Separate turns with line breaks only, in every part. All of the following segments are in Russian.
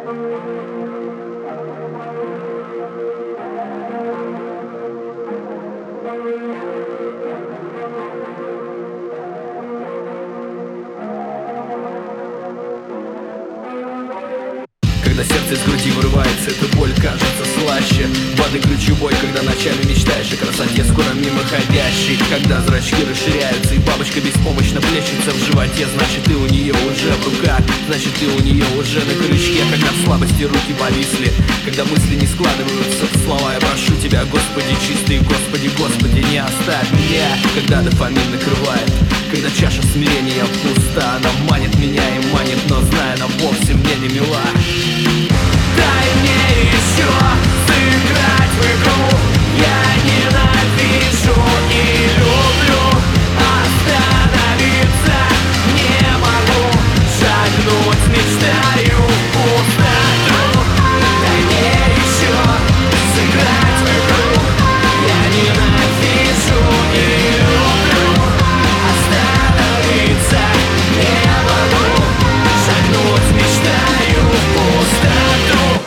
Когда сердце из груди вырывается, эта боль кажется слаще. Воды ключевой, когда ночами мечтаешь о красоте скоро мимоходящей. Когда зрачки расширяются и бабочка беспомощно плещется в животе, значит ты у нее уже в руках, значит ты у нее уже на крючке. Когда в слабости руки повисли, когда мысли не складываются в слова, я прошу тебя, Господи чистый, Господи, Господи, не оставь меня. Когда дофамин накрывает, когда чаша смирения пуста, она манит меня и манит, но зная, она вовсе мне не мила. Дай мне еще сыграть в игру, я ненавижу и люблю. Остановиться не могу, шагнуть мечтаю в пустоту. Дай мне еще сыграть в игру, я ненавижу и люблю. Остановиться не могу, шагнуть мечтаю в пустоту.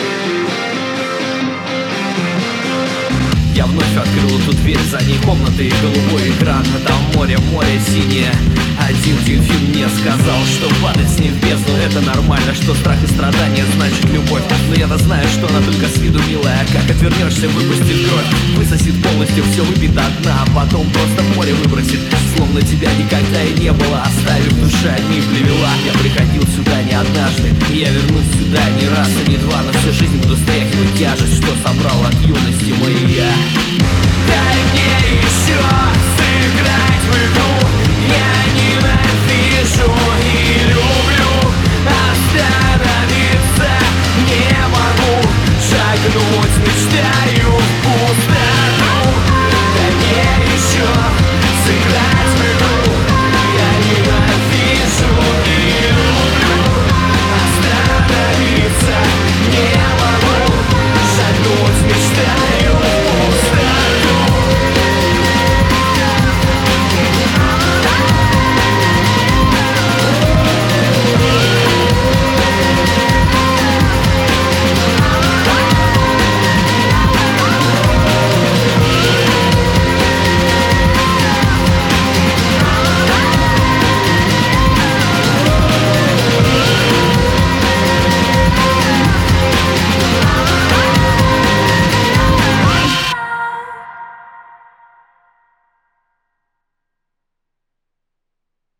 Я вновь открыл эту дверь, за ней комната и голубой экран, а там море, море синее. Один дельфин мне сказал, что падать с ним в бездну это нормально, что страх и страдания значит любовь. Но я-то знаю, что она только с виду милая, как отвернешься, выпустит кровь, высосет полностью, все выпьет до дна, а потом просто в море выбросит, словно тебя никогда и не было, оставив в душе одни плевела. Я приходил сюда не однажды, и я вернусь сюда не раз и не два, но всю жизнь буду стряхивать тяжесть, что собрал от юности моей я. Дай мне еще сыграть в игру, я ненавижу и люблю. Остановиться не могу, шагнуть мечтаю